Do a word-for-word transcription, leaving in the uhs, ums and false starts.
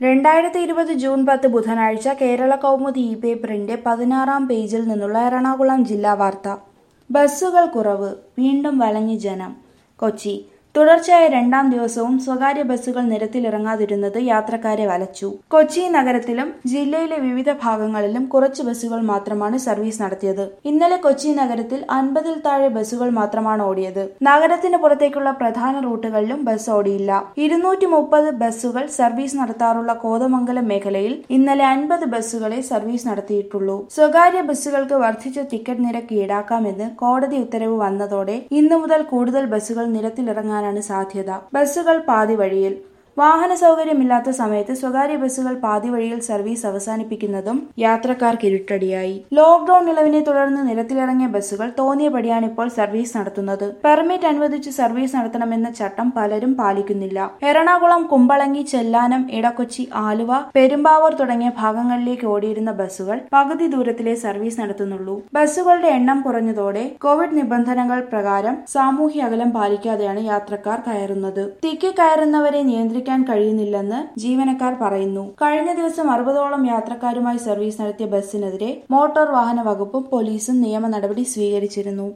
രണ്ടായിരത്തി ഇരുപത് ജൂൺ പത്ത് ബുധനാഴ്ച കേരള കൗമുദി ഇ പേപ്പറിന്റെ പതിനാറാം പേജിൽ നിന്നുള്ള എറണാകുളം ജില്ലാ വാർത്ത. ബസ്സുകൾ കുറവ്, വീണ്ടും വലഞ്ഞ് ജനം. കൊച്ചി. തുടർച്ചയായ രണ്ടാം ദിവസവും സ്വകാര്യ ബസ്സുകൾ നിരത്തിലിറങ്ങാതിരുന്നത് യാത്രക്കാരെ വലച്ചു. കൊച്ചി നഗരത്തിലും ജില്ലയിലെ വിവിധ ഭാഗങ്ങളിലും കുറച്ച് ബസ്സുകൾ മാത്രമാണ് സർവീസ് നടത്തിയത്. ഇന്നലെ കൊച്ചി നഗരത്തിൽ അൻപതിൽ താഴെ ബസ്സുകൾ മാത്രമാണ് ഓടിയത്. നഗരത്തിന് പുറത്തേക്കുള്ള പ്രധാന റൂട്ടുകളിലും ബസ് ഓടിയില്ല. ഇരുന്നൂറ്റി മുപ്പത് ബസ്സുകൾ സർവീസ് നടത്താറുള്ള കോതമംഗലം മേഖലയിൽ ഇന്നലെ അൻപത് ബസ്സുകളെ സർവീസ് നടത്തിയിട്ടുള്ളൂ. സ്വകാര്യ ബസ്സുകൾക്ക് വർദ്ധിച്ച ടിക്കറ്റ് നിരക്ക് ഈടാക്കാമെന്ന് കോടതി ഉത്തരവ് വന്നതോടെ ഇന്നു മുതൽ കൂടുതൽ ബസ്സുകൾ നിരത്തിലിറങ്ങാൻ ാണ് സാധ്യത. ബസ്സുകൾ പാതി വഴിയിൽ. വാഹന സൗകര്യമില്ലാത്ത സമയത്ത് സ്വകാര്യ ബസ്സുകൾ പാതി വഴിയിൽ സർവീസ് അവസാനിപ്പിക്കുന്നതും യാത്രക്കാർക്ക് ഇരുട്ടടിയായി. ലോക്ഡൌൺ ഇളവിനെ തുടർന്ന് നിരത്തിലിറങ്ങിയ ബസ്സുകൾ തോന്നിയപടിയാണ് ഇപ്പോൾ സർവീസ് നടത്തുന്നത്. പെർമിറ്റ് അനുവദിച്ച് സർവീസ് നടത്തണമെന്ന ചട്ടം പലരും പാലിക്കുന്നില്ല. എറണാകുളം, കുമ്പളങ്ങി, ചെല്ലാനം, ഇടക്കൊച്ചി, ആലുവ, പെരുമ്പാവൂർ തുടങ്ങിയ ഭാഗങ്ങളിലേക്ക് ഓടിയിരുന്ന ബസ്സുകൾ പകുതി ദൂരത്തിലെ സർവീസ് നടത്തുന്നുള്ളൂ. ബസ്സുകളുടെ എണ്ണം കുറഞ്ഞതോടെ കോവിഡ് നിബന്ധനകൾ പ്രകാരം സാമൂഹ്യ അകലം പാലിക്കാതെയാണ് യാത്രക്കാർ കയറുന്നത്. തിക്കി കയറുന്നവരെ നിയന്ത്രിക്കാൻ കഴിയുന്നില്ലെന്ന് ജീവനക്കാർ പറയുന്നു. കഴിഞ്ഞ ദിവസം അറുപതോളം യാത്രക്കാരുമായി സർവീസ് നടത്തിയ ബസ്സിനെതിരെ മോട്ടോർ വാഹന വകുപ്പും പോലീസും നിയമ നടപടി സ്വീകരിച്ചിരുന്നു.